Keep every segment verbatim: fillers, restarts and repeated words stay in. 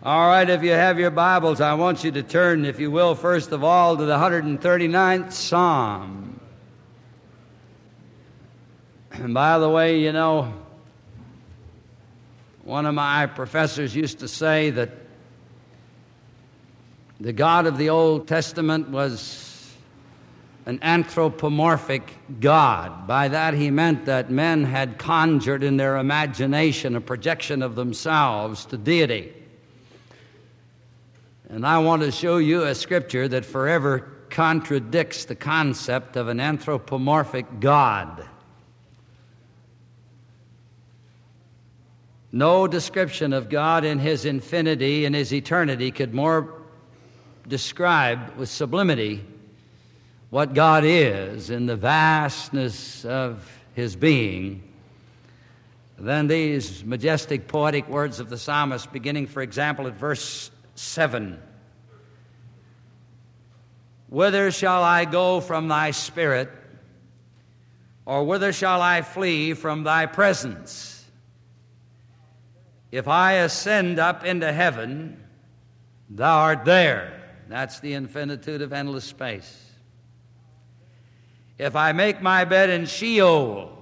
All right, if you have your Bibles, I want you to turn, if you will, first of all, to the one hundred thirty-ninth Psalm. And by the way, you know, one of my professors used to say that the God of the Old Testament was an anthropomorphic God. By that he meant that men had conjured in their imagination a projection of themselves to deity. And I want to show you a scripture that forever contradicts the concept of an anthropomorphic God. No description of God in his infinity and his eternity could more describe with sublimity what God is in the vastness of his being than these majestic poetic words of the psalmist, beginning, for example, at verse seven. Whither shall I go from thy spirit, or whither shall I flee from thy presence? If I ascend up into heaven, thou art there. That's the infinitude of endless space. If I make my bed in Sheol,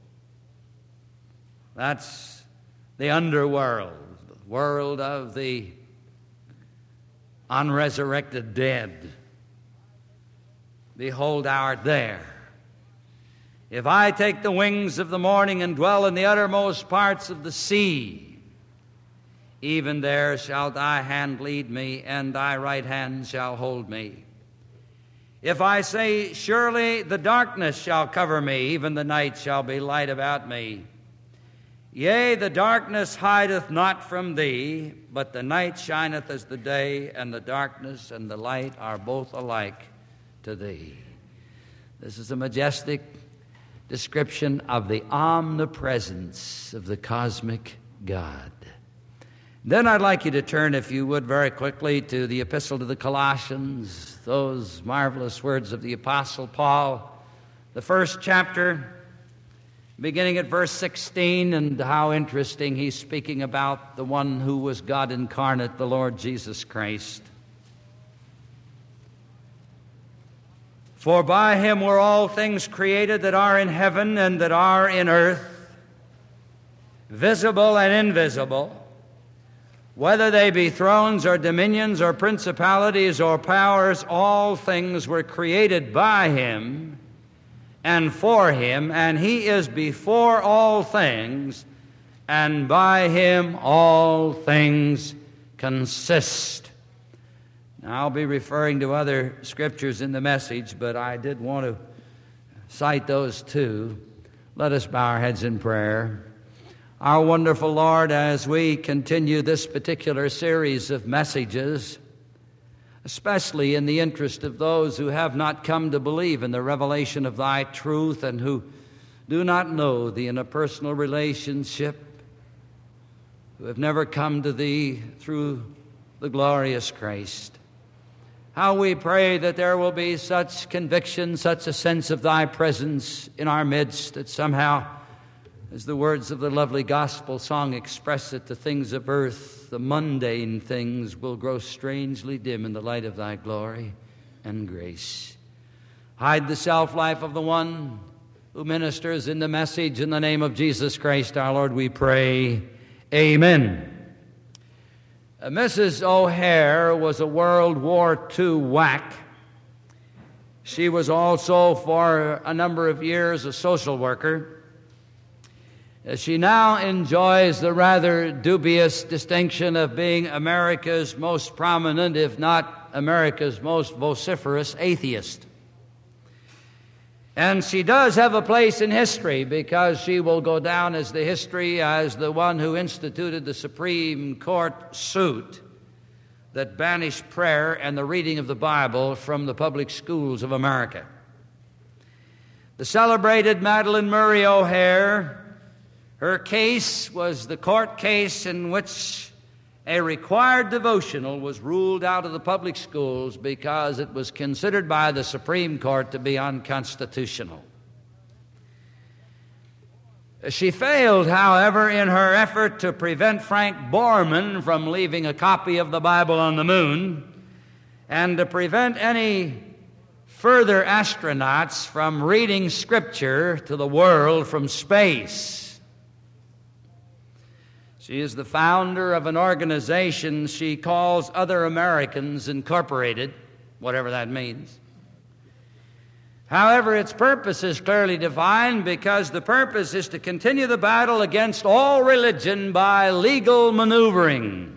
that's the underworld, the world of the unresurrected dead. Behold, thou art there. If I take the wings of the morning and dwell in the uttermost parts of the sea, even there shall thy hand lead me, and thy right hand shall hold me. If I say, surely the darkness shall cover me, even the night shall be light about me. Yea, the darkness hideth not from thee, but the night shineth as the day, and the darkness and the light are both alike to thee. This is a majestic description of the omnipresence of the cosmic God. Then I'd like you to turn, if you would, very quickly to the Epistle to the Colossians, those marvelous words of the Apostle Paul, the first chapter, beginning at verse sixteen, and how interesting he's speaking about the one who was God incarnate, the Lord Jesus Christ. For by him were all things created that are in heaven and that are in earth, visible and invisible, whether they be thrones or dominions or principalities or powers, all things were created by him and for him, and he is before all things, and by him all things consist. Now, I'll be referring to other scriptures in the message, but I did want to cite those too. Let us bow our heads in prayer. Our wonderful Lord, as we continue this particular series of messages, especially in the interest of those who have not come to believe in the revelation of thy truth and who do not know thee in a personal relationship, who have never come to thee through the glorious Christ. How we pray that there will be such conviction, such a sense of thy presence in our midst that somehow, as the words of the lovely gospel song express it, the things of earth, the mundane things, will grow strangely dim in the light of thy glory and grace. Hide the self-life of the one who ministers in the message. In the name of Jesus Christ our Lord we pray. Amen. Uh, Missus O'Hare was a World War Two whack. She was also for a number of years a social worker. She now enjoys the rather dubious distinction of being America's most prominent, if not America's most vociferous atheist. And she does have a place in history because she will go down as the history as the one who instituted the Supreme Court suit that banished prayer and the reading of the Bible from the public schools of America. The celebrated Madalyn Murray O'Hare, her case was the court case in which a required devotional was ruled out of the public schools because it was considered by the Supreme Court to be unconstitutional. She failed, however, in her effort to prevent Frank Borman from leaving a copy of the Bible on the moon and to prevent any further astronauts from reading Scripture to the world from space. She is the founder of an organization she calls Other Americans Incorporated, whatever that means. However, its purpose is clearly defined because the purpose is to continue the battle against all religion by legal maneuvering.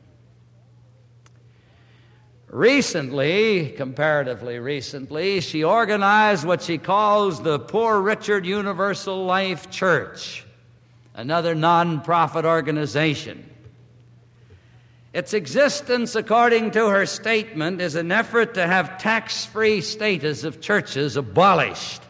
Recently, comparatively recently, she organized what she calls the Poor Richard Universal Life Church, another non-profit organization. Its existence, according to her statement, is an effort to have tax-free status of churches abolished.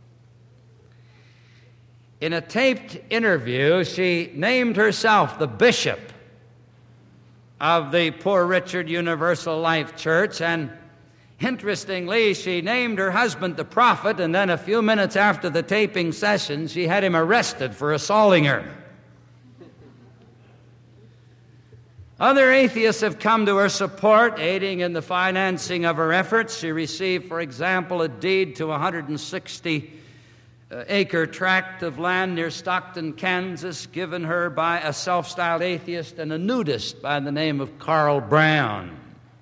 In a taped interview, she named herself the bishop of the Poor Richard Universal Life Church, and interestingly, she named her husband the prophet, and then a few minutes after the taping session, she had him arrested for assaulting her. Other atheists have come to her support, aiding in the financing of her efforts. She received, for example, a deed to a one hundred sixty acre tract of land near Stockton, Kansas, given her by a self-styled atheist and a nudist by the name of Carl Brown.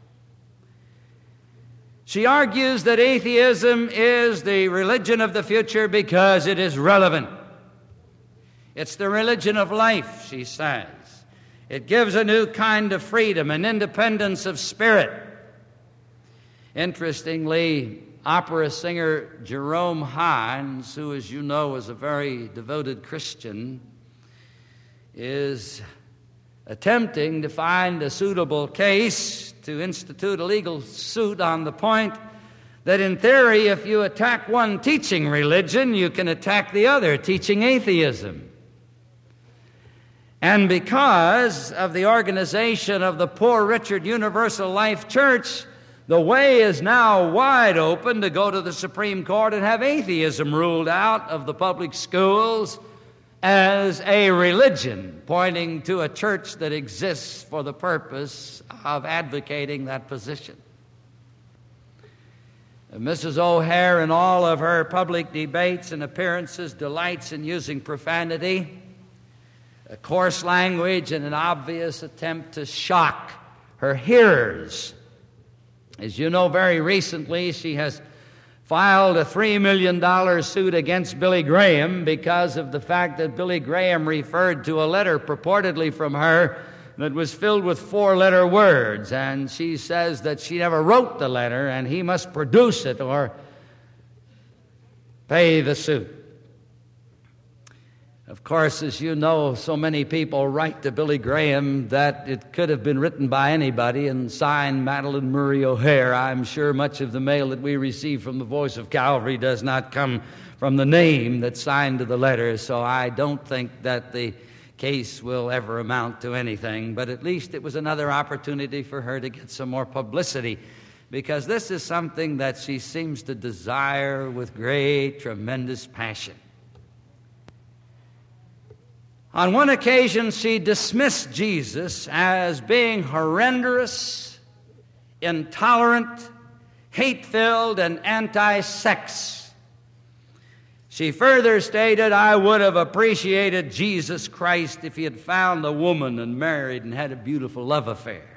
She argues that atheism is the religion of the future because it is relevant. It's the religion of life, she says. It gives a new kind of freedom and independence of spirit. Interestingly, opera singer Jerome Hines, who, as you know, is a very devoted Christian, is attempting to find a suitable case to institute a legal suit on the point that, in theory, if you attack one teaching religion, you can attack the other, teaching atheism. And because of the organization of the Poor Richard Universal Life Church, the way is now wide open to go to the Supreme Court and have atheism ruled out of the public schools as a religion, pointing to a church that exists for the purpose of advocating that position. Missus O'Hare, in all of her public debates and appearances, delights in using profanity, a coarse language, and an obvious attempt to shock her hearers. As you know, very recently she has filed a three million dollars suit against Billy Graham because of the fact that Billy Graham referred to a letter purportedly from her that was filled with four-letter words, and she says that she never wrote the letter and he must produce it or pay the suit. Of course, as you know, so many people write to Billy Graham that it could have been written by anybody and signed Madeline Murray O'Hare. I'm sure much of the mail that we receive from the Voice of Calvary does not come from the name that's signed to the letter, so I don't think that the case will ever amount to anything. But at least it was another opportunity for her to get some more publicity, because this is something that she seems to desire with great, tremendous passion. On one occasion, she dismissed Jesus as being horrendous, intolerant, hate-filled, and anti-sex. She further stated, "I would have appreciated Jesus Christ if he had found a woman and married and had a beautiful love affair."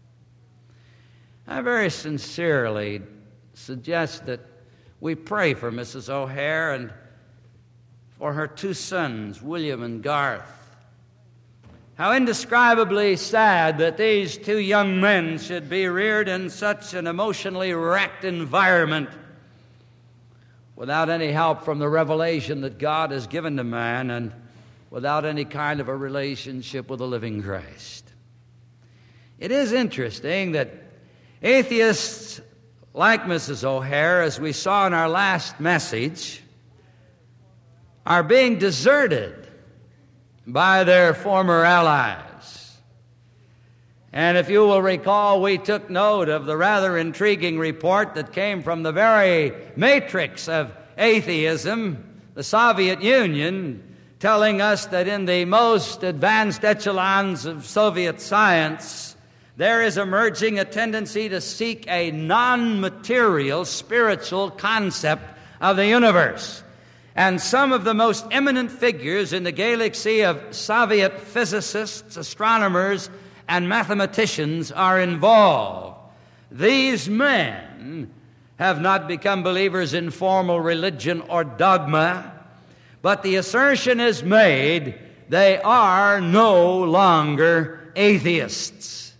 I very sincerely suggest that we pray for Missus O'Hare and for her two sons, William and Garth. How indescribably sad that these two young men should be reared in such an emotionally wrecked environment without any help from the revelation that God has given to man and without any kind of a relationship with the living Christ. It is interesting that atheists like Missus O'Hare, as we saw in our last message, are being deserted by their former allies. And if you will recall, we took note of the rather intriguing report that came from the very matrix of atheism, the Soviet Union, telling us that in the most advanced echelons of Soviet science, there is emerging a tendency to seek a non-material spiritual concept of the universe. And some of the most eminent figures in the galaxy of Soviet physicists, astronomers, and mathematicians are involved. These men have not become believers in formal religion or dogma, but the assertion is made they are no longer atheists.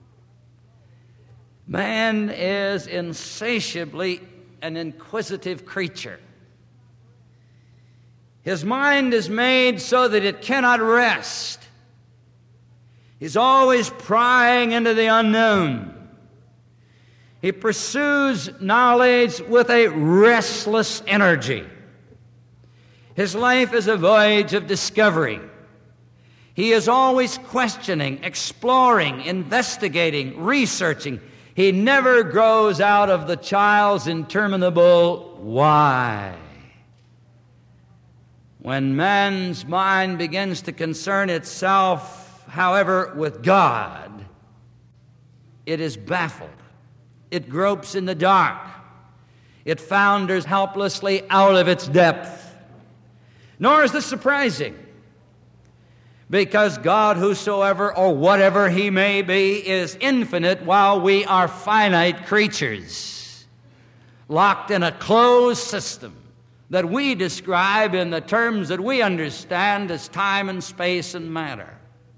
Man is insatiably an inquisitive creature. His mind is made so that it cannot rest. He's always prying into the unknown. He pursues knowledge with a restless energy. His life is a voyage of discovery. He is always questioning, exploring, investigating, researching. He never grows out of the child's interminable why. When man's mind begins to concern itself, however, with God, it is baffled. It gropes in the dark. It founders helplessly out of its depth. Nor is this surprising, because God, whosoever or whatever He may be, is infinite while we are finite creatures, locked in a closed system that we describe in the terms that we understand as time and space and matter.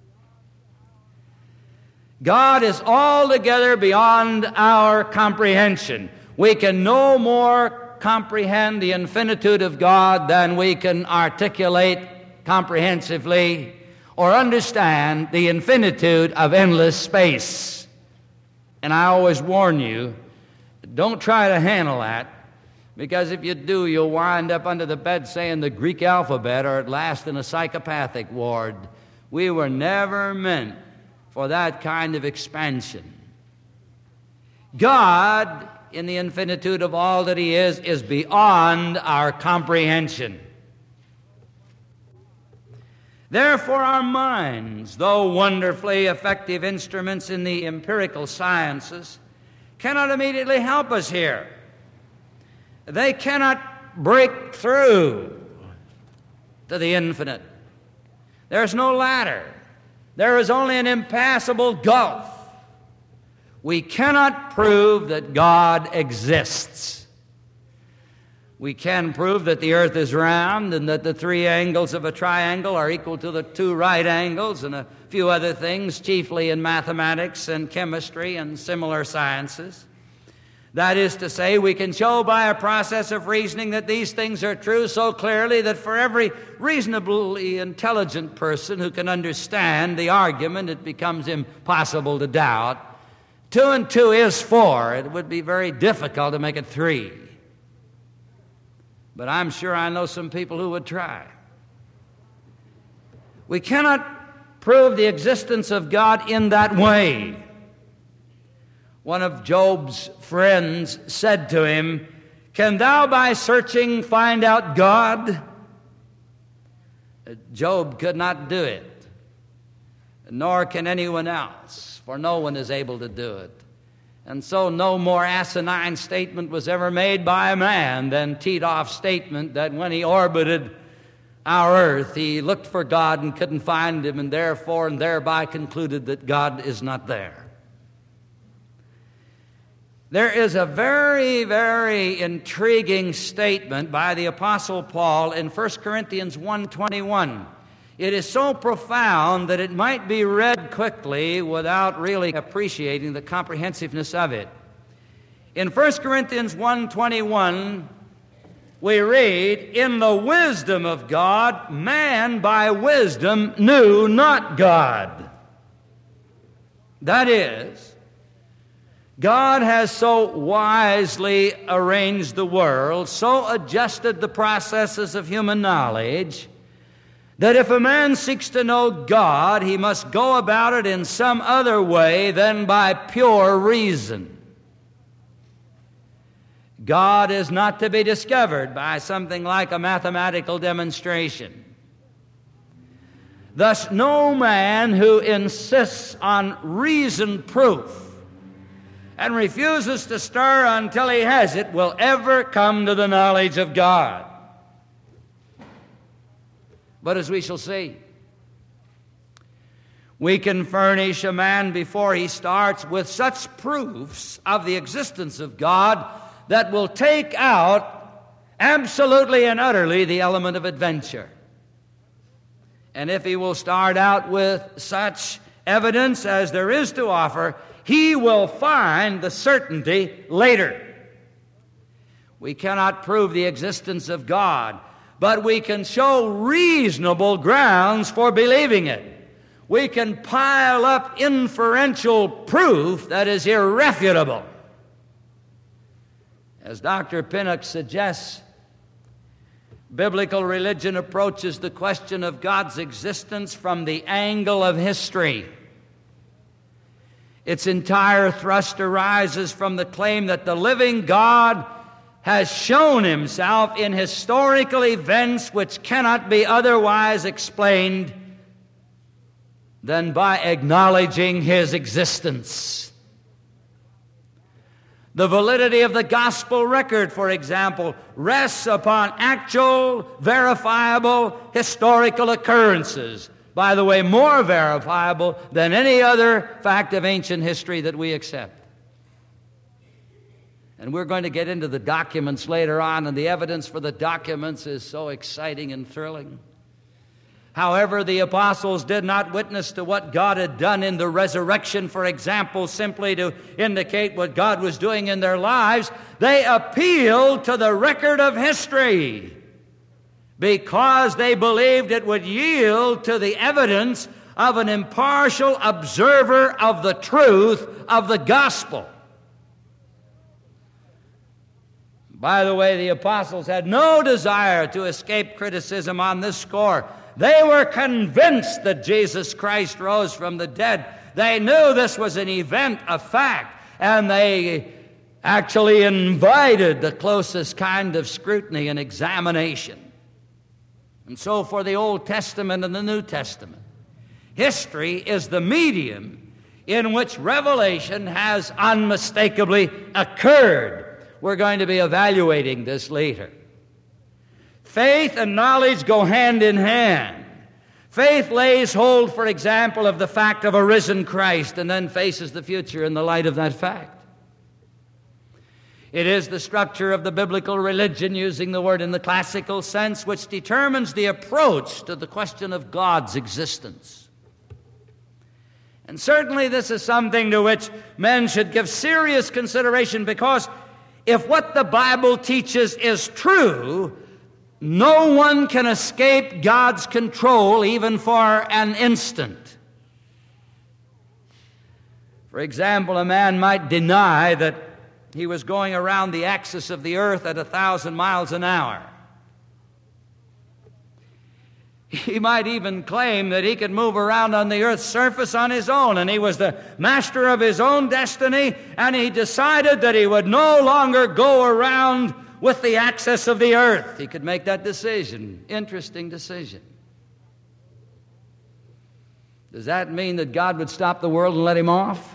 God is altogether beyond our comprehension. We can no more comprehend the infinitude of God than we can articulate comprehensively or understand the infinitude of endless space. And I always warn you, don't try to handle that, because if you do, you'll wind up under the bed saying the Greek alphabet or at last in a psychopathic ward. We were never meant for that kind of expansion. God, in the infinitude of all that He is, is beyond our comprehension. Therefore, our minds, though wonderfully effective instruments in the empirical sciences, cannot immediately help us here. They cannot break through to the infinite. There's no ladder. There is only an impassable gulf. We cannot prove that God exists. We can prove that the earth is round and that the three angles of a triangle are equal to the two right angles, and a few other things, chiefly in mathematics and chemistry and similar sciences. That is to say, we can show by a process of reasoning that these things are true so clearly that for every reasonably intelligent person who can understand the argument, it becomes impossible to doubt. Two and two is four. It would be very difficult to make it three. But I'm sure I know some people who would try. We cannot prove the existence of God in that way. One of Job's friends said to him, "Can thou by searching find out God?" Job could not do it, nor can anyone else, for no one is able to do it. And so no more asinine statement was ever made by a man than Titoff's statement that when he orbited our earth, he looked for God and couldn't find Him, and therefore and thereby concluded that God is not there. There is a very, very intriguing statement by the Apostle Paul in First Corinthians one twenty-one. It is so profound that it might be read quickly without really appreciating the comprehensiveness of it. In First Corinthians one twenty-one, we read, "In the wisdom of God, man by wisdom knew not God." That is, God has so wisely arranged the world, so adjusted the processes of human knowledge, that if a man seeks to know God, he must go about it in some other way than by pure reason. God is not to be discovered by something like a mathematical demonstration. Thus, no man who insists on reasoned proof and refuses to stir until he has it will ever come to the knowledge of God. But as we shall see, we can furnish a man before he starts with such proofs of the existence of God that will take out absolutely and utterly the element of adventure. And if he will start out with such evidence as there is to offer, he will find the certainty later. We cannot prove the existence of God, but we can show reasonable grounds for believing it. We can pile up inferential proof that is irrefutable. As Doctor Pinnock suggests, biblical religion approaches the question of God's existence from the angle of history. Its entire thrust arises from the claim that the living God has shown himself in historical events which cannot be otherwise explained than by acknowledging his existence. The validity of the gospel record, for example, rests upon actual, verifiable, historical occurrences. By the way, more verifiable than any other fact of ancient history that we accept. And we're going to get into the documents later on, and the evidence for the documents is so exciting and thrilling. However, the apostles did not witness to what God had done in the resurrection, for example, simply to indicate what God was doing in their lives. They appealed to the record of history because they believed it would yield to the evidence of an impartial observer of the truth of the gospel. By the way, the apostles had no desire to escape criticism on this score. They were convinced that Jesus Christ rose from the dead. They knew this was an event, a fact, and they actually invited the closest kind of scrutiny and examination. And so for the Old Testament and the New Testament, history is the medium in which revelation has unmistakably occurred. We're going to be evaluating this later. Faith and knowledge go hand in hand. Faith lays hold, for example, of the fact of a risen Christ and then faces the future in the light of that fact. It is the structure of the biblical religion, using the word in the classical sense, which determines the approach to the question of God's existence. And certainly this is something to which men should give serious consideration, because if what the Bible teaches is true, no one can escape God's control even for an instant. For example, a man might deny that he was going around the axis of the earth at a thousand miles an hour. He might even claim that he could move around on the earth's surface on his own, and he was the master of his own destiny, and he decided that he would no longer go around with the axis of the earth. He could make that decision. Interesting decision. Does that mean that God would stop the world and let him off?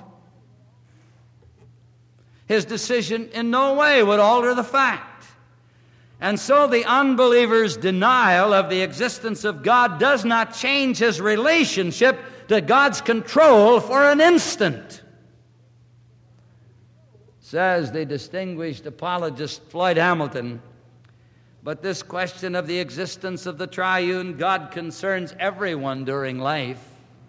His decision in no way would alter the fact. And so the unbeliever's denial of the existence of God does not change his relationship to God's control for an instant. Says the distinguished apologist Floyd Hamilton, but this question of the existence of the triune God concerns everyone during life,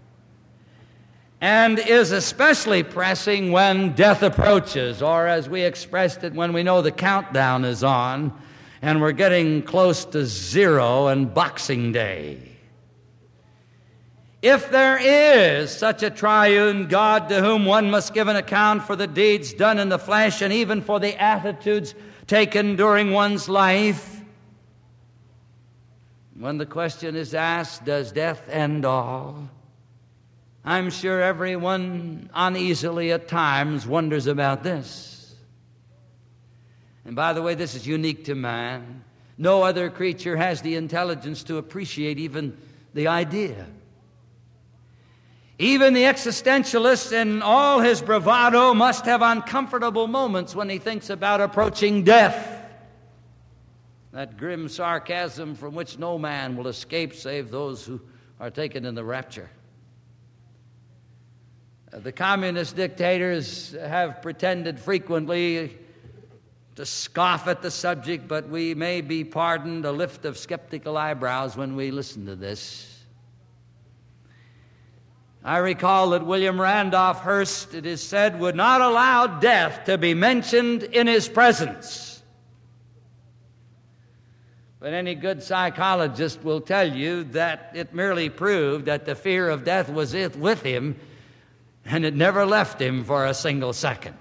and is especially pressing when death approaches, or as we expressed it, when we know the countdown is on and we're getting close to zero and Boxing Day. If there is such a triune God to whom one must give an account for the deeds done in the flesh and even for the attitudes taken during one's life, when the question is asked, does death end all? I'm sure everyone uneasily at times wonders about this. And by the way, this is unique to man. No other creature has the intelligence to appreciate even the idea. Even the existentialist, in all his bravado, must have uncomfortable moments when he thinks about approaching death. That grim sarcasm from which no man will escape save those who are taken in the rapture. The communist dictators have pretended frequently to scoff at the subject, but we may be pardoned a lift of skeptical eyebrows when we listen to this. I recall that William Randolph Hearst, it is said, would not allow death to be mentioned in his presence. But any good psychologist will tell you that it merely proved that the fear of death was with him, and it never left him for a single second.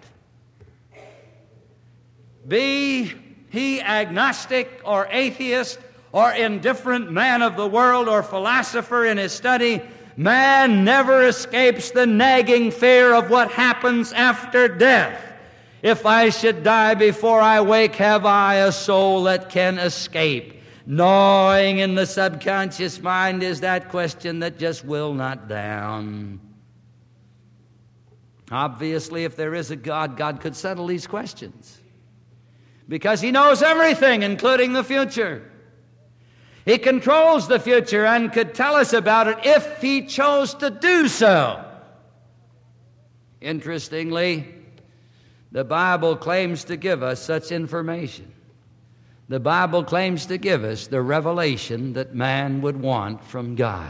Be he agnostic or atheist or indifferent man of the world or philosopher in his study, man never escapes the nagging fear of what happens after death. If I should die before I wake, have I a soul that can escape? Gnawing in the subconscious mind is that question that just will not down. Obviously, if there is a God, God could settle these questions, because He knows everything, including the future. He controls the future and could tell us about it if He chose to do so. Interestingly, the Bible claims to give us such information. The Bible claims to give us the revelation that man would want from God.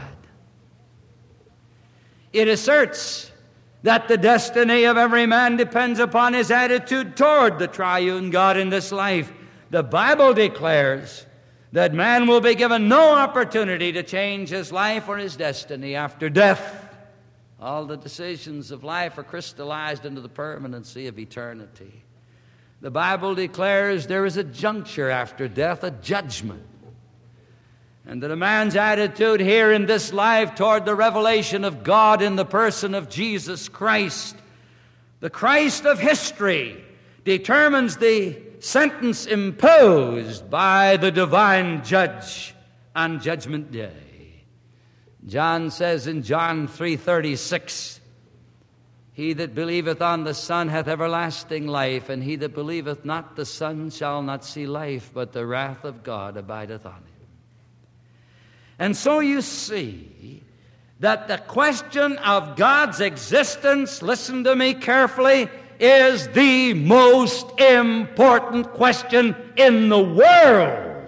It asserts that the destiny of every man depends upon his attitude toward the triune God in this life. The Bible declares that man will be given no opportunity to change his life or his destiny after death. All the decisions of life are crystallized into the permanency of eternity. The Bible declares there is a juncture after death, a judgment, and that a man's attitude here in this life toward the revelation of God in the person of Jesus Christ, the Christ of history, determines the sentence imposed by the divine judge on Judgment Day. John says in John three thirty-six, "He that believeth on the Son hath everlasting life, and he that believeth not the Son shall not see life, but the wrath of God abideth on him." And so you see that the question of God's existence, listen to me carefully, is the most important question in the world.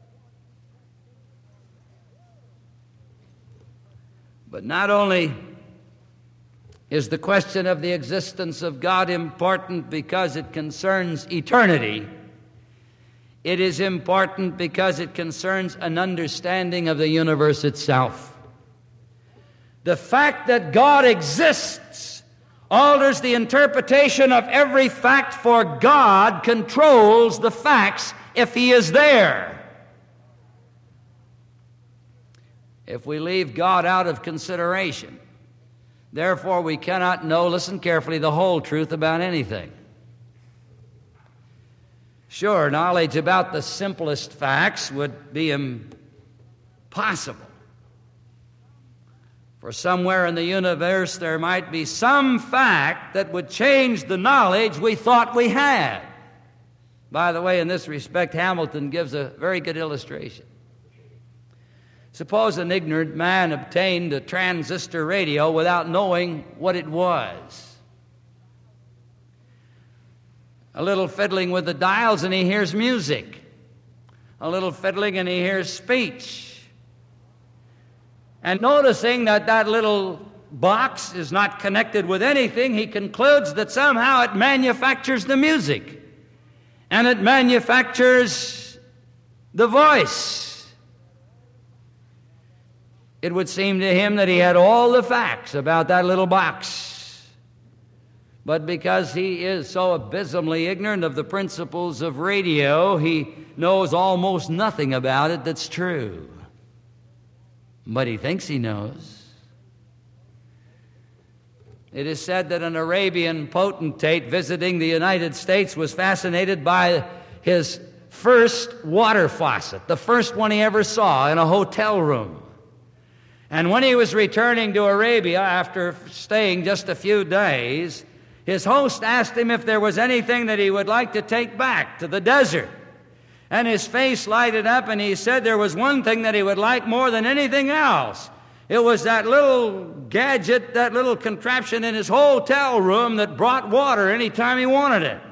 But not only is the question of the existence of God important because it concerns eternity, it is important because it concerns an understanding of the universe itself. The fact that God exists alters the interpretation of every fact, for God controls the facts if He is there. If we leave God out of consideration, therefore we cannot know, listen carefully, the whole truth about anything. Sure, knowledge about the simplest facts would be impossible. For somewhere in the universe there might be some fact that would change the knowledge we thought we had. By the way, in this respect, Hamilton gives a very good illustration. Suppose an ignorant man obtained a transistor radio without knowing what it was. A little fiddling with the dials and he hears music. A little fiddling and he hears speech. And noticing that that little box is not connected with anything, he concludes that somehow it manufactures the music. And it manufactures the voice. It would seem to him that he had all the facts about that little box. But because he is so abysmally ignorant of the principles of radio, he knows almost nothing about it that's true. But he thinks he knows. It is said that an Arabian potentate visiting the United States was fascinated by his first water faucet, the first one he ever saw in a hotel room. And when he was returning to Arabia after staying just a few days, his host asked him if there was anything that he would like to take back to the desert. And his face lighted up, and he said there was one thing that he would like more than anything else. It was that little gadget, that little contraption in his hotel room that brought water any time he wanted it.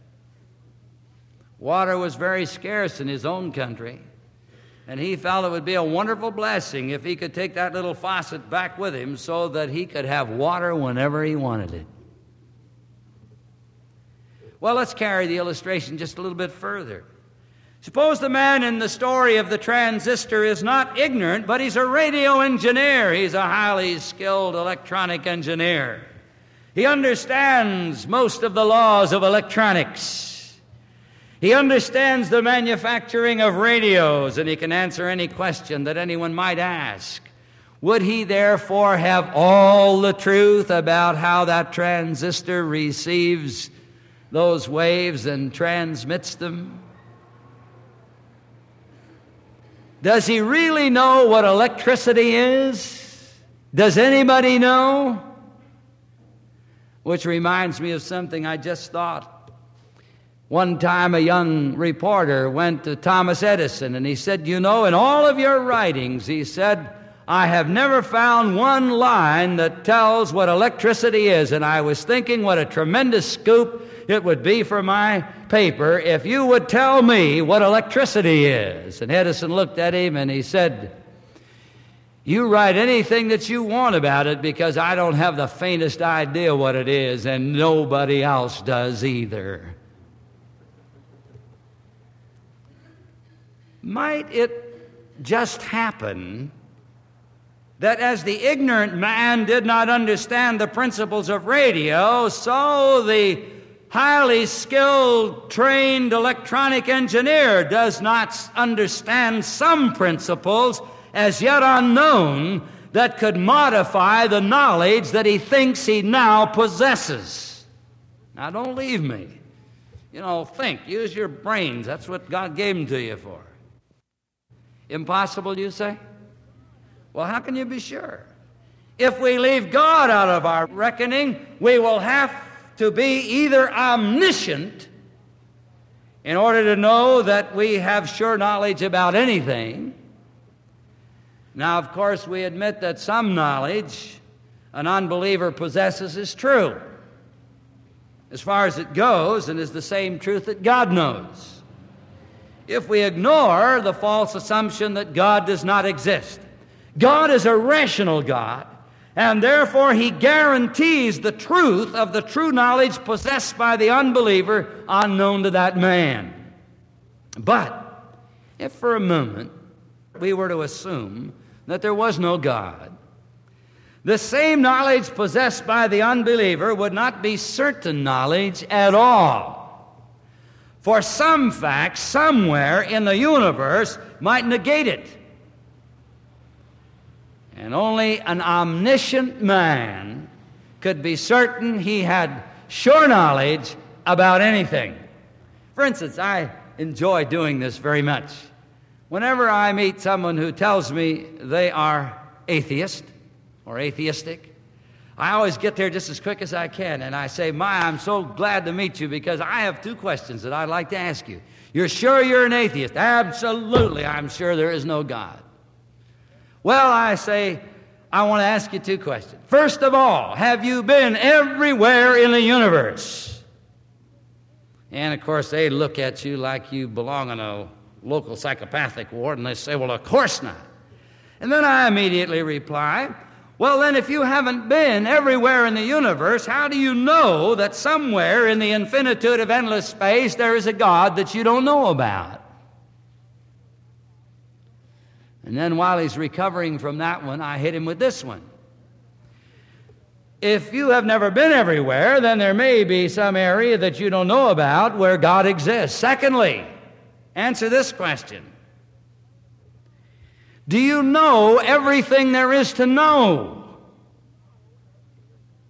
Water was very scarce in his own country, and he felt it would be a wonderful blessing if he could take that little faucet back with him so that he could have water whenever he wanted it. Well, let's carry the illustration just a little bit further. Suppose the man in the story of the transistor is not ignorant, but he's a radio engineer. He's a highly skilled electronic engineer. He understands most of the laws of electronics. He understands the manufacturing of radios, and he can answer any question that anyone might ask. Would he therefore have all the truth about how that transistor receives those waves and transmits them? Does he really know what electricity is? Does anybody know? Which reminds me of something I just thought. One time a young reporter went to Thomas Edison and he said, you know, in all of your writings, he said, I have never found one line that tells what electricity is. And I was thinking what a tremendous scoop it would be for my paper if you would tell me what electricity is. And Edison looked at him and he said, you write anything that you want about it because I don't have the faintest idea what it is, and nobody else does either. Might it just happen that as the ignorant man did not understand the principles of radio, so the highly skilled, trained electronic engineer does not understand some principles as yet unknown that could modify the knowledge that he thinks he now possesses. Now, don't leave me. You know, think. Use your brains. That's what God gave them to you for. Impossible, you say? Well, how can you be sure? If we leave God out of our reckoning, we will have to be either omniscient in order to know that we have sure knowledge about anything. Now, of course, we admit that some knowledge an unbeliever possesses is true, as far as it goes, and is the same truth that God knows. If we ignore the false assumption that God does not exist, God is a rational God, and therefore He guarantees the truth of the true knowledge possessed by the unbeliever unknown to that man. But if for a moment we were to assume that there was no God, the same knowledge possessed by the unbeliever would not be certain knowledge at all. For some fact somewhere in the universe might negate it. And only an omniscient man could be certain he had sure knowledge about anything. For instance, I enjoy doing this very much. Whenever I meet someone who tells me they are atheist or atheistic, I always get there just as quick as I can, and I say, my, I'm so glad to meet you because I have two questions that I'd like to ask you. You're sure you're an atheist? Absolutely, I'm sure there is no God. Well, I say, I want to ask you two questions. First of all, have you been everywhere in the universe? And, of course, they look at you like you belong in a local psychopathic ward, and they say, well, of course not. And then I immediately reply, well, then, if you haven't been everywhere in the universe, how do you know that somewhere in the infinitude of endless space there is a God that you don't know about? And then while he's recovering from that one, I hit him with this one. If you have never been everywhere, then there may be some area that you don't know about where God exists. Secondly, answer this question. Do you know everything there is to know?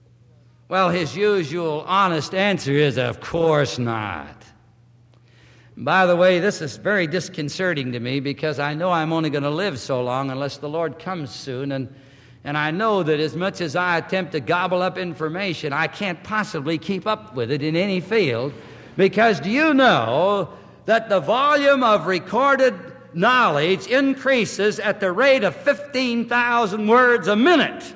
Well, his usual honest answer is, of course not. By the way, this is very disconcerting to me because I know I'm only going to live so long unless the Lord comes soon, and, and I know that as much as I attempt to gobble up information, I can't possibly keep up with it in any field, because do you know that the volume of recorded knowledge increases at the rate of fifteen thousand words a minute?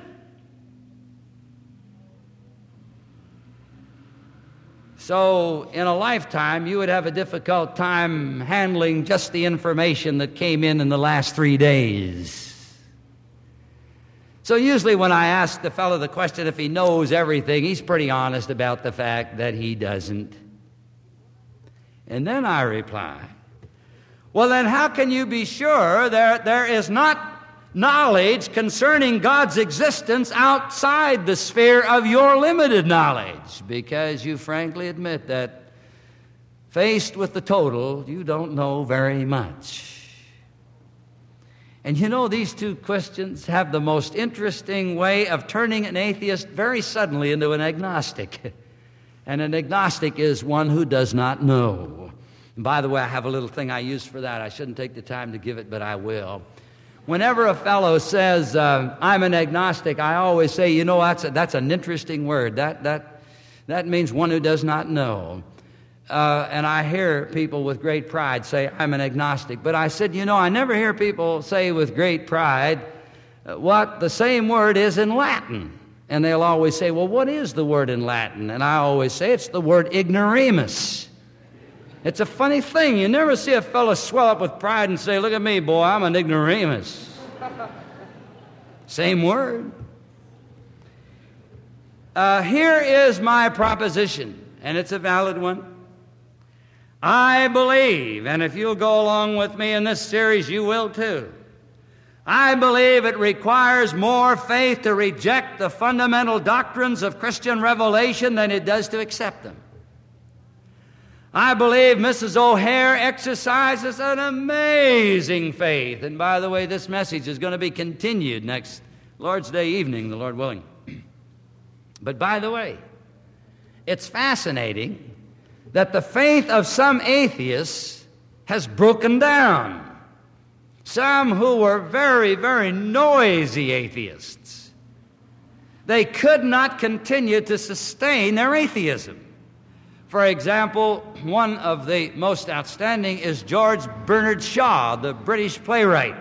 So in a lifetime, you would have a difficult time handling just the information that came in in the last three days. So usually when I ask the fellow the question if he knows everything, he's pretty honest about the fact that he doesn't. And then I reply, well, then how can you be sure there, there is not knowledge concerning God's existence outside the sphere of your limited knowledge? Because you frankly admit that faced with the total, you don't know very much. And you know, these two questions have the most interesting way of turning an atheist very suddenly into an agnostic. And an agnostic is one who does not know. And by the way, I have a little thing I use for that. I shouldn't take the time to give it, but I will. Whenever a fellow says, uh, I'm an agnostic, I always say, you know, that's, a, that's an interesting word. That, that, that means one who does not know. Uh, and I hear people with great pride say, I'm an agnostic. But I said, you know, I never hear people say with great pride uh, what the same word is in Latin. And they'll always say, well, what is the word in Latin? And I always say, it's the word ignoramus. It's a funny thing. You never see a fellow swell up with pride and say, look at me, boy, I'm an ignoramus. Same word. Uh, here is my proposition, and it's a valid one. I believe, and if you'll go along with me in this series, you will too. I believe it requires more faith to reject the fundamental doctrines of Christian revelation than it does to accept them. I believe Missus O'Hare exercises an amazing faith. And by the way, this message is going to be continued next Lord's Day evening, the Lord willing. But by the way, it's fascinating that the faith of some atheists has broken down. Some who were very, very noisy atheists. They could not continue to sustain their atheism. For example, one of the most outstanding is George Bernard Shaw, the British playwright.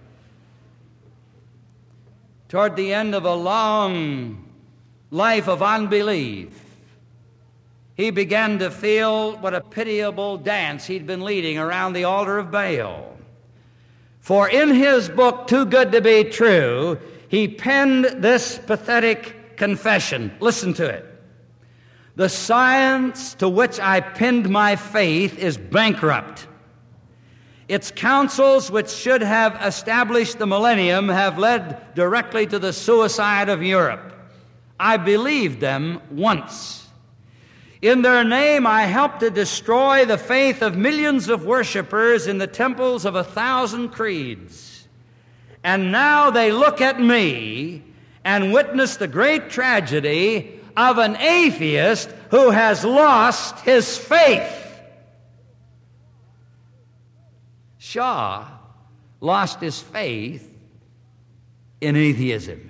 Toward the end of a long life of unbelief, he began to feel what a pitiable dance he'd been leading around the altar of Baal. For in his book, Too Good to Be True, he penned this pathetic confession. Listen to it. The science to which I pinned my faith is bankrupt. Its counsels, which should have established the millennium, have led directly to the suicide of Europe. I believed them once. In their name, I helped to destroy the faith of millions of worshipers in the temples of a thousand creeds. And now they look at me and witness the great tragedy of an atheist who has lost his faith. Shaw lost his faith in atheism.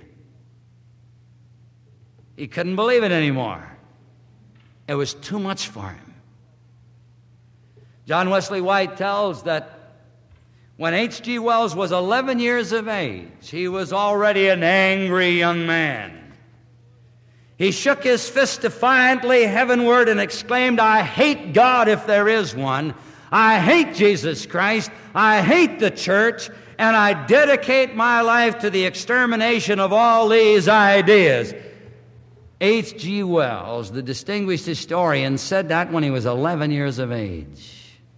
He couldn't believe it anymore. It was too much for him. John Wesley White tells that when H G Wells was eleven years of age, he was already an angry young man. He shook his fist defiantly heavenward and exclaimed, I hate God if there is one. I hate Jesus Christ. I hate the church. And I dedicate my life to the extermination of all these ideas. H G Wells, the distinguished historian, said that when he was eleven years of age.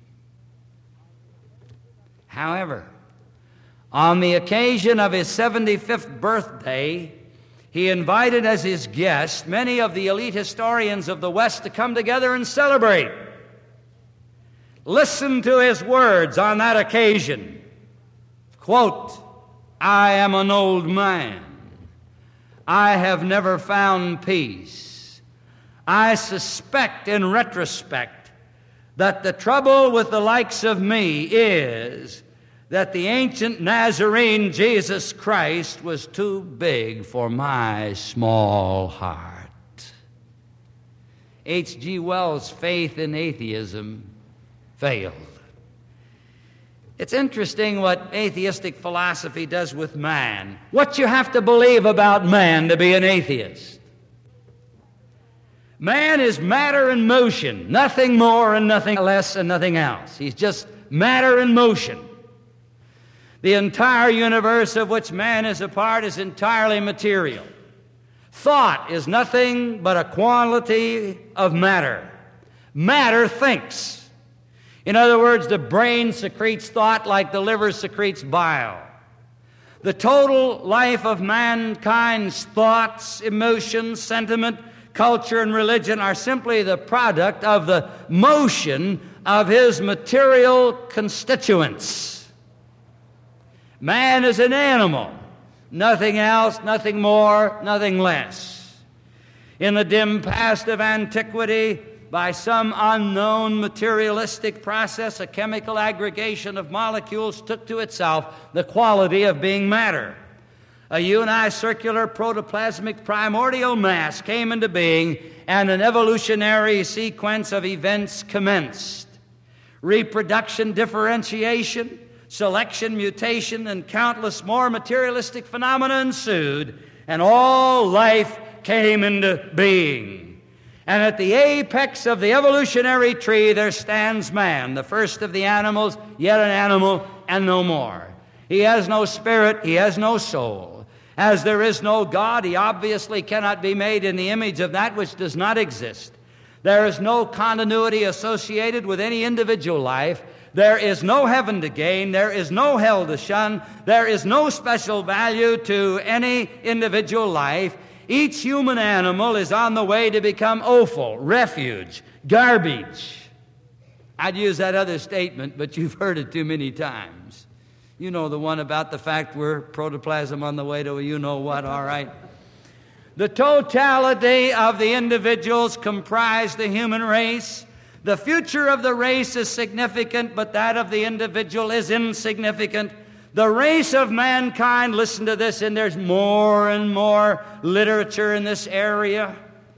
However, on the occasion of his seventy-fifth birthday, he invited as his guests many of the elite historians of the West to come together and celebrate. Listen to his words on that occasion. Quote, I am an old man. I have never found peace. I suspect in retrospect that the trouble with the likes of me is that the ancient Nazarene Jesus Christ was too big for my small heart. H G Wells' faith in atheism failed. It's interesting what atheistic philosophy does with man. What you have to believe about man to be an atheist. Man is matter in motion, nothing more and nothing less and nothing else. He's just matter in motion. The entire universe of which man is a part is entirely material. Thought is nothing but a quality of matter. Matter thinks. In other words, the brain secretes thought like the liver secretes bile. The total life of mankind's thoughts, emotions, sentiment, culture, and religion are simply the product of the motion of his material constituents. Man is an animal. Nothing else, nothing more, nothing less. In the dim past of antiquity, by some unknown materialistic process, a chemical aggregation of molecules took to itself the quality of being matter. A unicircular protoplasmic primordial mass came into being, and an evolutionary sequence of events commenced. Reproduction, differentiation, selection, mutation, and countless more materialistic phenomena ensued, and all life came into being. And at the apex of the evolutionary tree there stands man, the first of the animals, yet an animal and no more. He has no spirit, he has no soul. As there is no God, he obviously cannot be made in the image of that which does not exist. There is no continuity associated with any individual life. There is no heaven to gain. There is no hell to shun. There is no special value to any individual life. Each human animal is on the way to become offal, refuge, garbage. I'd use that other statement, but you've heard it too many times. You know the one about the fact we're protoplasm on the way to a you-know-what, all right? The totality of the individuals comprise the human race. The future of the race is significant, but that of the individual is insignificant. The race of mankind, listen to this, and there's more and more literature in this area.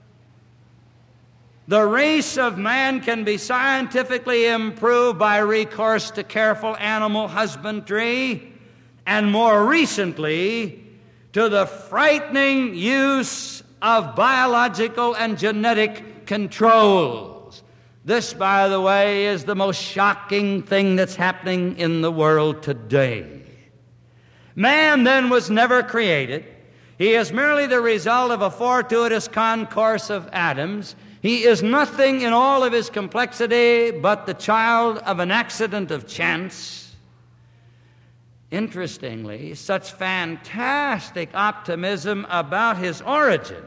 The race of man can be scientifically improved by recourse to careful animal husbandry, and more recently, to the frightening use of biological and genetic controls. This, by the way, is the most shocking thing that's happening in the world today. Man, then, was never created. He is merely the result of a fortuitous concourse of atoms. He is nothing in all of his complexity but the child of an accident of chance. Interestingly, such fantastic optimism about his origin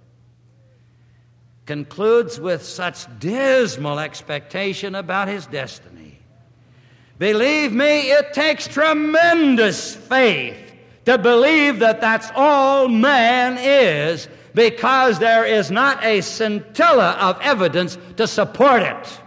concludes with such dismal expectation about his destiny. Believe me, it takes tremendous faith to believe that that's all man is, because there is not a scintilla of evidence to support it.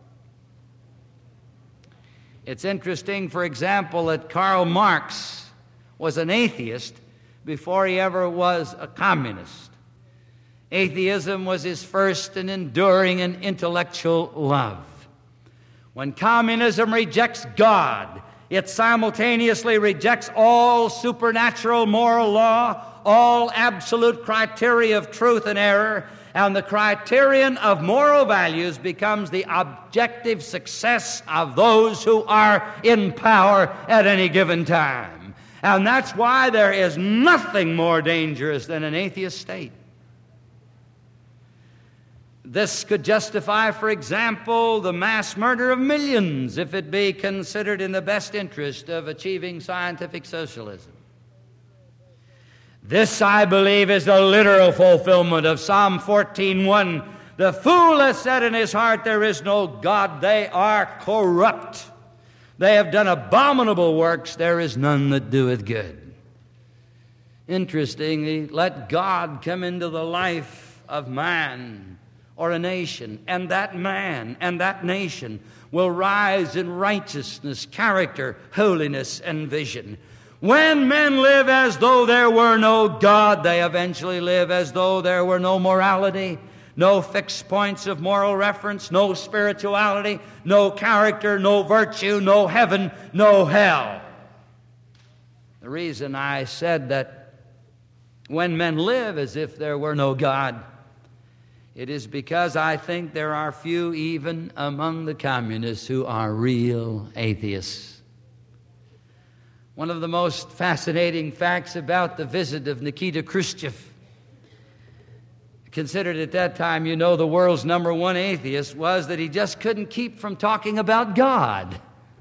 It's interesting, for example, that Karl Marx was an atheist before he ever was a communist. Atheism was his first and enduring and intellectual love. When communism rejects God, it simultaneously rejects all supernatural moral law, all absolute criteria of truth and error, and the criterion of moral values becomes the objective success of those who are in power at any given time. And that's why there is nothing more dangerous than an atheist state. This could justify, for example, the mass murder of millions if it be considered in the best interest of achieving scientific socialism. This, I believe, is the literal fulfillment of Psalm fourteen one. The fool has said in his heart, there is no God. They are corrupt. They have done abominable works. There is none that doeth good. Interestingly, let God come into the life of man. or a nation, and that man and that nation will rise in righteousness, character, holiness, and vision. When men live as though there were no God, they eventually live as though there were no morality, no fixed points of moral reference, no spirituality, no character, no virtue, no heaven, no hell. The reason I said that when men live as if there were no God, it is because I think there are few even among the communists who are real atheists. One of the most fascinating facts about the visit of Nikita Khrushchev, considered at that time, you know, the world's number one atheist, was that he just couldn't keep from talking about God.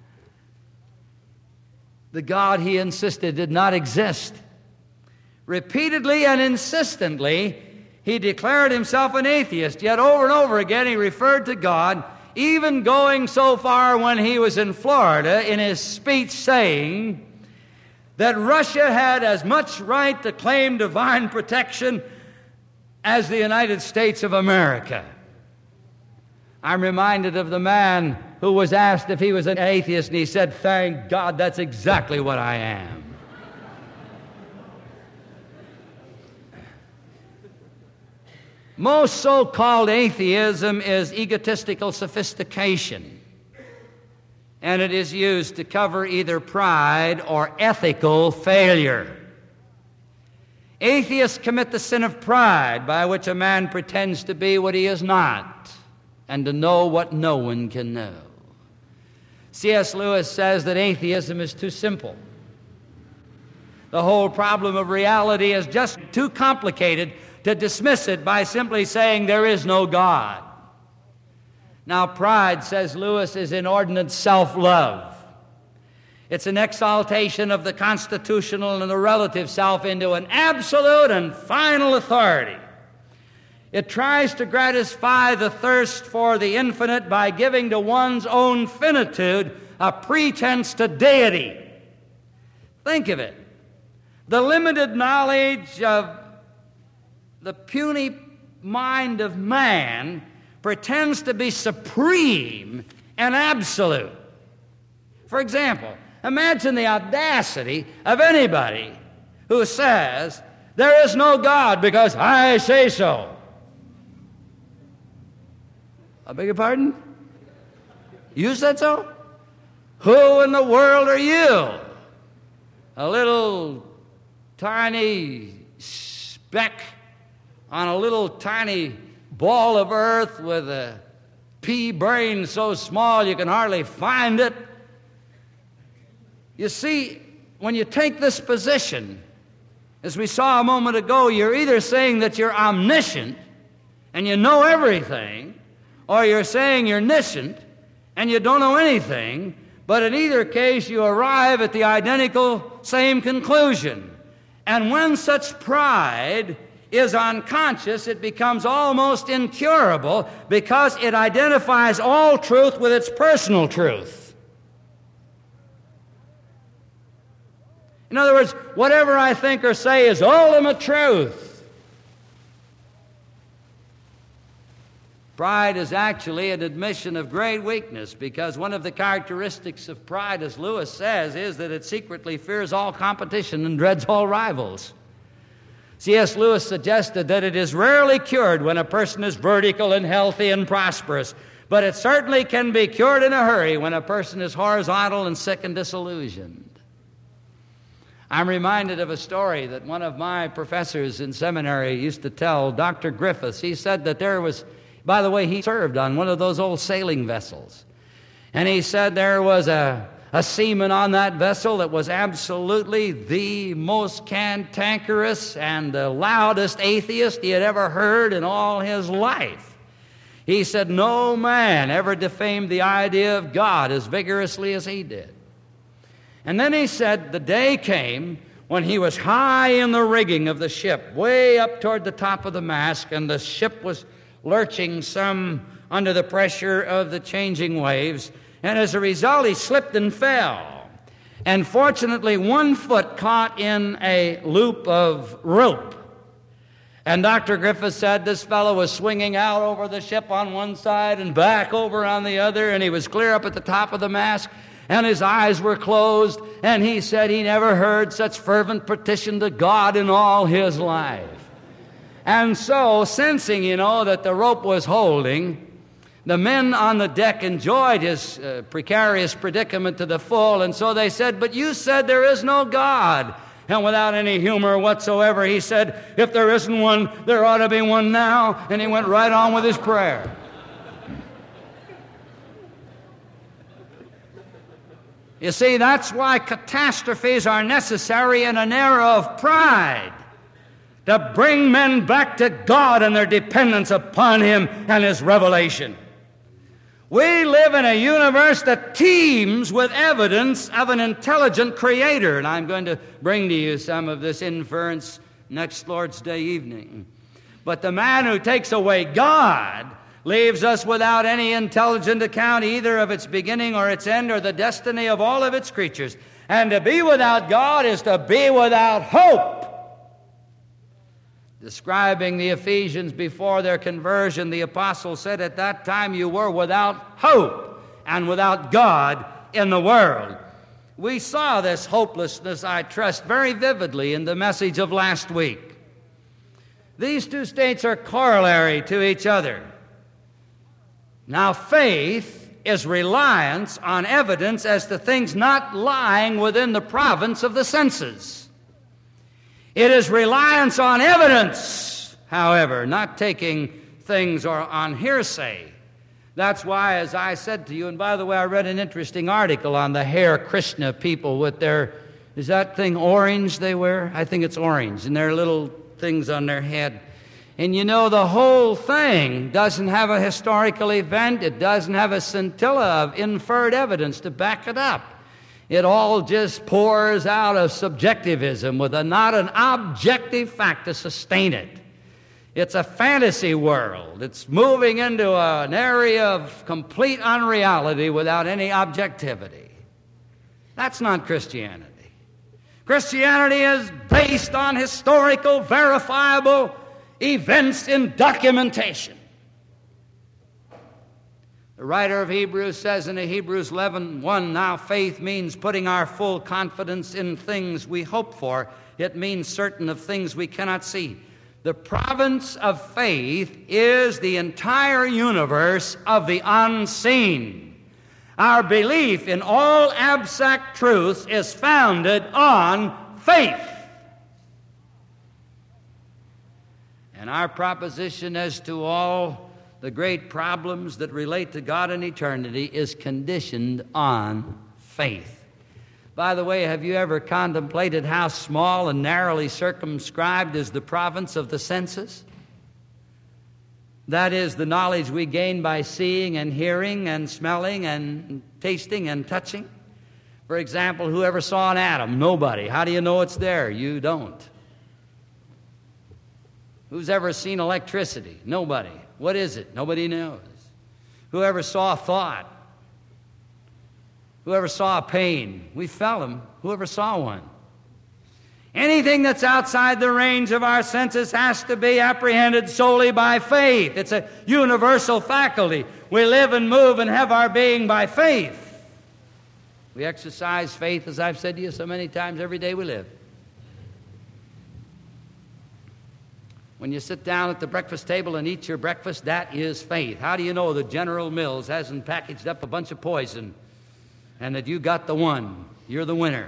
The God, he insisted, did not exist. Repeatedly and insistently, he declared himself an atheist, yet over and over again he referred to God, even going so far when he was in Florida in his speech saying that Russia had as much right to claim divine protection as the United States of America. I'm reminded of the man who was asked if he was an atheist, and he said, "Thank God, that's exactly what I am." Most so-called atheism is egotistical sophistication, and it is used to cover either pride or ethical failure. Atheists commit the sin of pride, by which a man pretends to be what he is not and to know what no one can know. C S Lewis says that atheism is too simple. The whole problem of reality is just too complicated to dismiss it by simply saying there is no God. Now, pride, says Lewis, is inordinate self-love. It's an exaltation of the constitutional and the relative self into an absolute and final authority. It tries to gratify the thirst for the infinite by giving to one's own finitude a pretense to deity. Think of it. The limited knowledge of the puny mind of man pretends to be supreme and absolute. For example, imagine the audacity of anybody who says, "There is no God because I say so." I beg your pardon? You said so? Who in the world are you? A little tiny speck on a little tiny ball of earth with a pea brain so small you can hardly find it. You see, when you take this position, as we saw a moment ago, you're either saying that you're omniscient and you know everything, or you're saying you're niscient and you don't know anything, but in either case you arrive at the identical same conclusion. And when such pride is unconscious, it becomes almost incurable because it identifies all truth with its personal truth. In other words, whatever I think or say is ultimate truth. Pride is actually an admission of great weakness, because one of the characteristics of pride, as Lewis says, is that it secretly fears all competition and dreads all rivals. C S Lewis suggested that it is rarely cured when a person is vertical and healthy and prosperous, but it certainly can be cured in a hurry when a person is horizontal and sick and disillusioned. I'm reminded of a story that one of my professors in seminary used to tell, Doctor Griffiths. He said that there was, by the way, he served on one of those old sailing vessels, and he said there was a A seaman on that vessel that was absolutely the most cantankerous and the loudest atheist he had ever heard in all his life. He said no man ever defamed the idea of God as vigorously as he did. And then he said the day came when he was high in the rigging of the ship, way up toward the top of the mast, and the ship was lurching some under the pressure of the changing waves. And as a result, he slipped and fell. And fortunately, one foot caught in a loop of rope. And Doctor Griffith said this fellow was swinging out over the ship on one side and back over on the other, and he was clear up at the top of the mast, and his eyes were closed, and he said he never heard such fervent petition to God in all his life. And so, sensing, you know, that the rope was holding, the men on the deck enjoyed his uh, precarious predicament to the full, and so they said, "But you said there is no God." And without any humor whatsoever, he said, "If there isn't one, there ought to be one now." And he went right on with his prayer. You see, that's why catastrophes are necessary in an era of pride, to bring men back to God and their dependence upon Him and His revelation. We live in a universe that teems with evidence of an intelligent Creator, and I'm going to bring to you some of this inference next Lord's Day evening. But the man who takes away God leaves us without any intelligent account either of its beginning or its end or the destiny of all of its creatures. And to be without God is to be without hope. Describing the Ephesians before their conversion, the apostle said, "At that time you were without hope and without God in the world." We saw this hopelessness, I trust, very vividly in the message of last week. These two states are corollary to each other. Now, faith is reliance on evidence as to things not lying within the province of the senses. It is reliance on evidence, however, not taking things or on hearsay. That's why, as I said to you, and by the way, I read an interesting article on the Hare Krishna people with their, is that thing orange they wear? I think it's orange, and their little things on their head. And you know, the whole thing doesn't have a historical event. It doesn't have a scintilla of inferred evidence to back it up. It all just pours out of subjectivism with a, not an objective fact to sustain it. It's a fantasy world. It's moving into a, an area of complete unreality without any objectivity. That's not Christianity. Christianity is based on historical, verifiable events in documentation. The writer of Hebrews says in Hebrews eleven one, "Now faith means putting our full confidence in things we hope for. It means certain of things we cannot see." The province of faith is the entire universe of the unseen. Our belief in all abstract truths is founded on faith. And our proposition as to all the great problems that relate to God and eternity is conditioned on faith. By the way, have you ever contemplated how small and narrowly circumscribed is the province of the senses? That is, the knowledge we gain by seeing and hearing and smelling and tasting and touching. For example, who ever saw an atom? Nobody. How do you know it's there? You don't. Who's ever seen electricity? Nobody. What is it? Nobody knows. Whoever saw thought? Whoever saw pain? We felt them. Whoever saw one? Anything that's outside the range of our senses has to be apprehended solely by faith. It's a universal faculty. We live and move and have our being by faith. We exercise faith, as I've said to you so many times, every day we live. When you sit down at the breakfast table and eat your breakfast, that is faith. How do you know that General Mills hasn't packaged up a bunch of poison and that you got the one? You're the winner.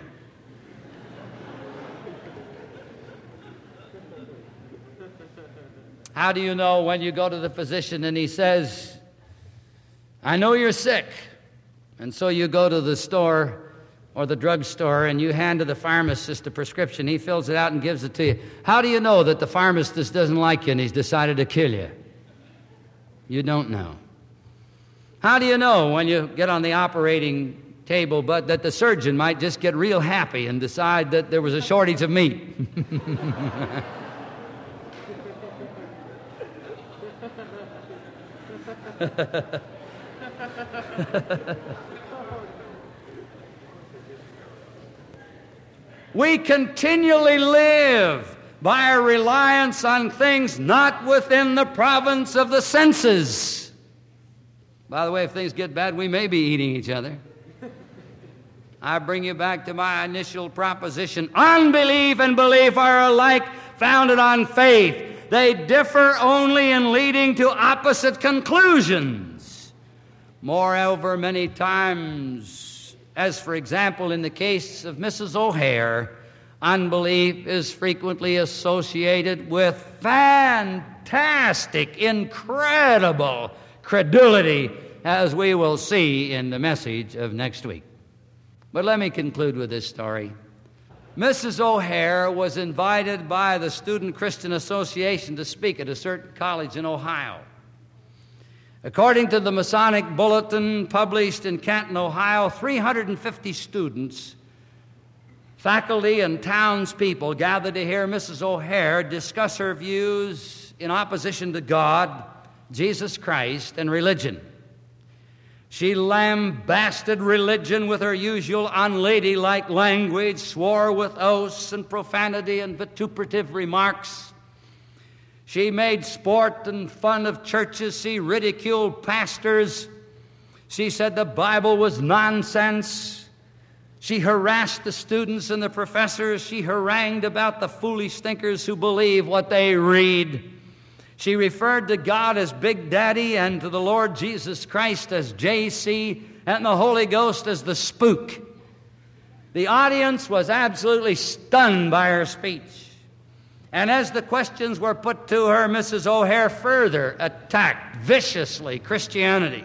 How do you know when you go to the physician and he says, "I know you're sick," and so you go to the store or the drugstore and you hand to the pharmacist a prescription. He fills it out and gives it to you. How do you know that the pharmacist doesn't like you and he's decided to kill you? You don't know. How do you know when you get on the operating table but that the surgeon might just get real happy and decide that there was a shortage of meat? We continually live by a reliance on things not within the province of the senses. By the way, if things get bad, we may be eating each other. I bring you back to my initial proposition. Unbelief and belief are alike founded on faith. They differ only in leading to opposite conclusions. Moreover, many times, as for example in the case of Missus O'Hare, unbelief is frequently associated with fantastic, incredible credulity, as we will see in the message of next week. But let me conclude with this story. Missus O'Hare was invited by the Student Christian Association to speak at a certain college in Ohio. According to the Masonic Bulletin published in Canton, Ohio, three hundred fifty students, faculty, and townspeople gathered to hear Missus O'Hare discuss her views in opposition to God, Jesus Christ, and religion. She lambasted religion with her usual unladylike language, swore with oaths and profanity and vituperative remarks. She made sport and fun of churches. She ridiculed pastors. She said the Bible was nonsense. She harassed the students and the professors. She harangued about the foolish thinkers who believe what they read. She referred to God as Big Daddy and to the Lord Jesus Christ as J C and the Holy Ghost as the Spook. The audience was absolutely stunned by her speech. And as the questions were put to her, Missus O'Hare further attacked viciously Christianity.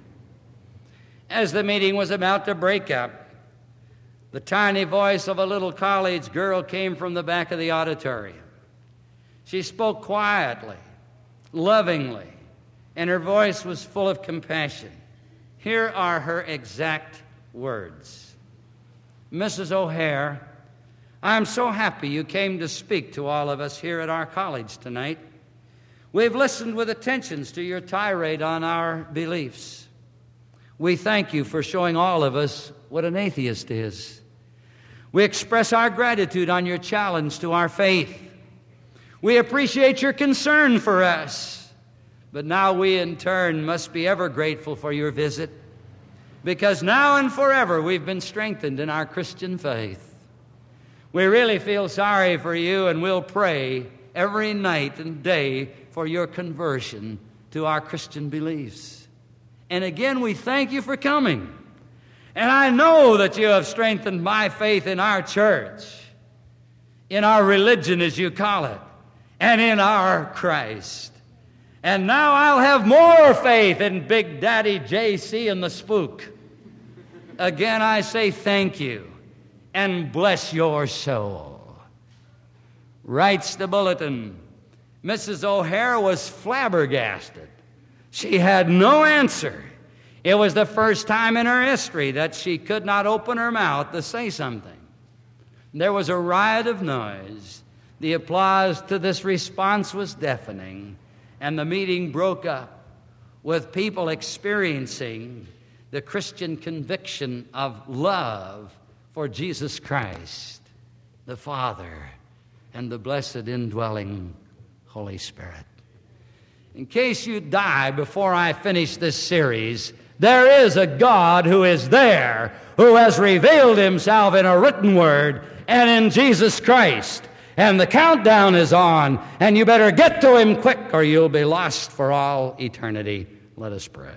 As the meeting was about to break up, the tiny voice of a little college girl came from the back of the auditorium. She spoke quietly, lovingly, and her voice was full of compassion. Here are her exact words. Missus O'Hare, I'm so happy you came to speak to all of us here at our college tonight. We've listened with attention to your tirade on our beliefs. We thank you for showing all of us what an atheist is. We express our gratitude on your challenge to our faith. We appreciate your concern for us, but now we in turn must be ever grateful for your visit, because now and forever we've been strengthened in our Christian faith. We really feel sorry for you, and we'll pray every night and day for your conversion to our Christian beliefs. And again, we thank you for coming. And I know that you have strengthened my faith in our church, in our religion as you call it, and in our Christ. And now I'll have more faith in Big Daddy J C and the Spook. Again, I say thank you and bless your soul. Writes the bulletin, Missus O'Hare was flabbergasted. She had no answer. It was the first time in her history that she could not open her mouth to say something. There was a riot of noise. The applause to this response was deafening, and the meeting broke up with people experiencing the Christian conviction of love for Jesus Christ, the Father, and the blessed indwelling Holy Spirit. In case you die before I finish this series, there is a God who is there, who has revealed himself in a written word and in Jesus Christ. And the countdown is on, and you better get to him quick or you'll be lost for all eternity. Let us pray.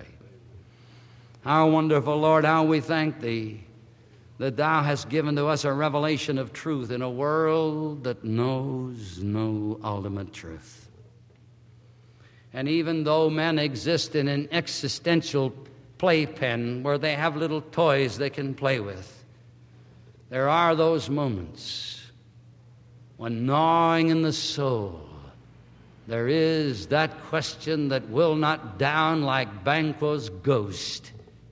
How wonderful, Lord, how we thank thee that thou hast given to us a revelation of truth in a world that knows no ultimate truth. And even though men exist in an existential playpen where they have little toys they can play with, there are those moments when, gnawing in the soul, there is that question that will not down like Banquo's ghost.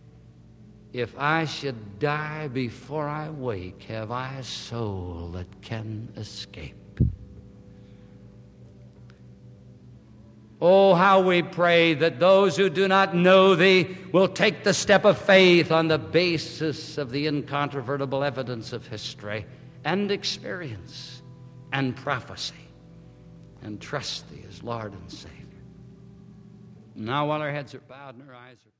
If I should die before I wake, have I a soul that can escape? Oh, how we pray that those who do not know thee will take the step of faith on the basis of the incontrovertible evidence of history and experience and prophecy. and trust thee as Lord and Savior. Now, while our heads are bowed and our eyes are